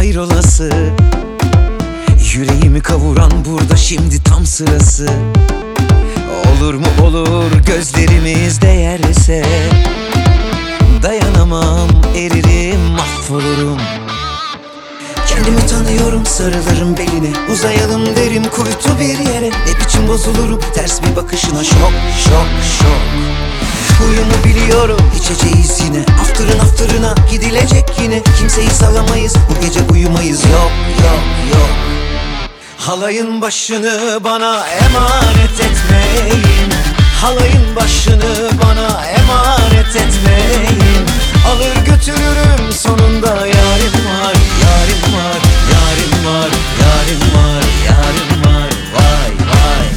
hayrolası. Yüreğimi kavuran burada şimdi tam sırası. Olur mu olur gözlerimiz değerse, dayanamam, eririm, mahvolurum. Kendimi tanıyorum, sarılırım beline, uzayalım derim kuytu bir yere. Ne biçim bozulurum ters bir bakışına, şok şok şok. Huyumu biliyorum, içeceğiz yine, after'ın after'ına gidilecek yine. Kimseyi salamayız, bu gece uyumayız, yok yok yok. Halayın başını bana emanet etmeyin, halayın başını bana emanet etmeyin. Alır götürürüm sonunda, yarim var, yarim var, yarim var, yarim var, yarim var, vay vay.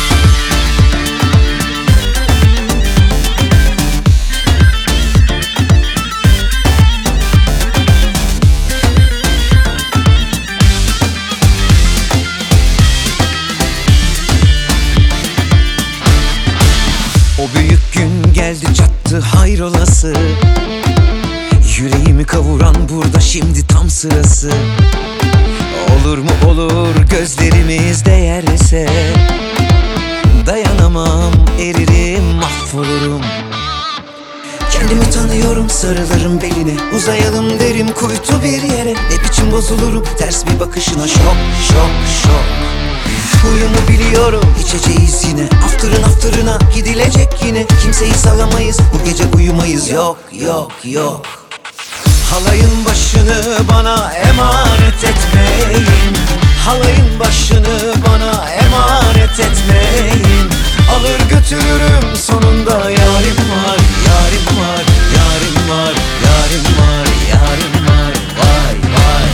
O büyük gün geldi çattı hayrolası. Yüreğimi kavuran burada şimdi tam sırası. Olur mu olur gözlerimiz değerse, dayanamam, eririm, mahvolurum. Kendimi tanıyorum, sarılırım beline, uzayalım derim kuytu bir yere. Ne biçim bozulurum ters bir bakışına, şok şok şok. Huyumu biliyorum, içeceğiz yine, after'ın after'ına gidilecek yine. Kimseyi salamayız, bu gece uyumayız, yok yok yok. Halayın başını bana emanet etmeyin, halayın başını bana emanet etmeyin. Alır götürürüm sonunda, yarim var, yarim var, yarim var, yarim var, yarim var, vay vay.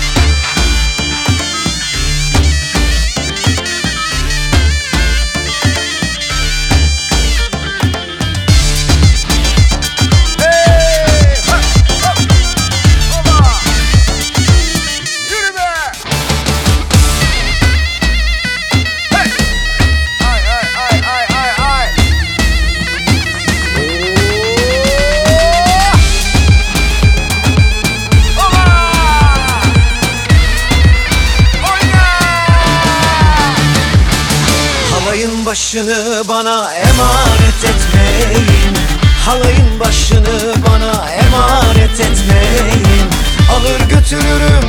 Halayın başını bana emanet etmeyin, halayın başını bana emanet etmeyin. Alır götürürüm